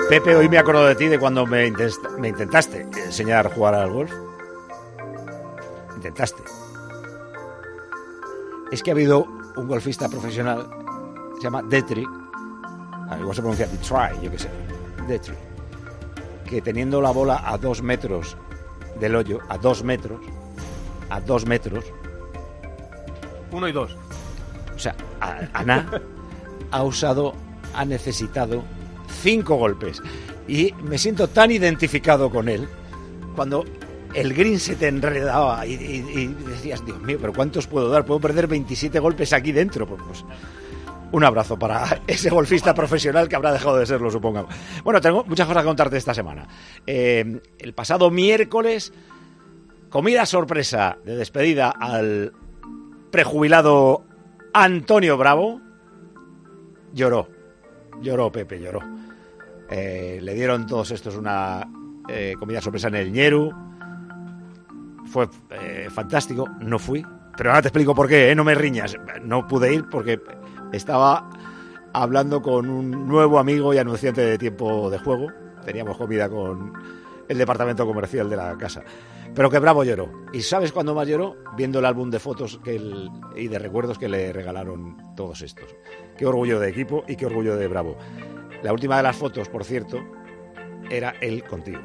Pepe, hoy me acuerdo de ti de cuando me intentaste enseñar a jugar al golf. Intentaste. Es que ha habido un golfista profesional, se llama Detry, igual se pronuncia Detry, yo qué sé, Detry, que teniendo la bola a 2 metros del hoyo, a 2 metros, 1 y 2. o sea, Ana ha necesitado 5 golpes. Y me siento tan identificado con él cuando el green se te enredaba y decías, Dios mío, ¿pero cuántos puedo dar? Puedo perder 27 golpes aquí dentro. Pues un abrazo para ese golfista profesional que habrá dejado de serlo, supongo. Bueno, tengo muchas cosas que contarte esta semana. El pasado miércoles, comida sorpresa de despedida al prejubilado Antonio Bravo. Lloró Pepe, lloró. Le dieron todos estos una comida sorpresa en el Ñeru. Fue fantástico, no fui, pero ahora te explico por qué, no me riñas. No pude ir porque estaba hablando con un nuevo amigo y anunciante de Tiempo de Juego. Teníamos comida con el departamento comercial de la casa. Pero que Bravo lloró. ¿Y sabes cuándo más lloró? Viendo el álbum de fotos y de recuerdos que le regalaron todos estos. Qué orgullo de equipo y qué orgullo de Bravo. La última de las fotos, por cierto, era él contigo.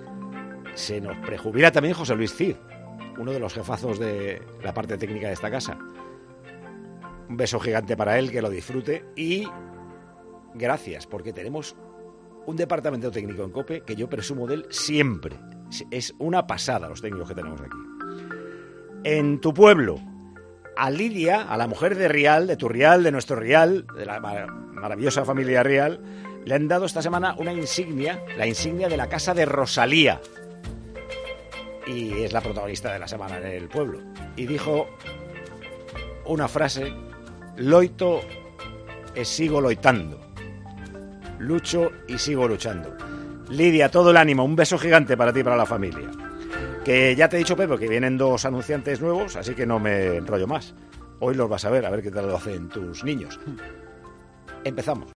Se nos prejubila también José Luis Cid, uno de los jefazos de la parte técnica de esta casa. Un beso gigante para él, que lo disfrute. Y gracias, porque tenemos un departamento técnico en COPE que yo presumo de él siempre. Es una pasada los técnicos que tenemos aquí. En tu pueblo, a Lidia, a la mujer de Rial, de tu Rial, de nuestro Rial, de la maravillosa familia Rial, le han dado esta semana una insignia, la insignia de la casa de Rosalía. Y es la protagonista de la semana en el pueblo. Y dijo una frase: loito e sigo loitando. Lucho y sigo luchando. Lidia, todo el ánimo, un beso gigante para ti y para la familia. Que ya te he dicho, Pepe, que vienen 2 anunciantes nuevos, así que no me enrollo más. Hoy los vas a ver qué tal lo hacen tus niños. Empezamos.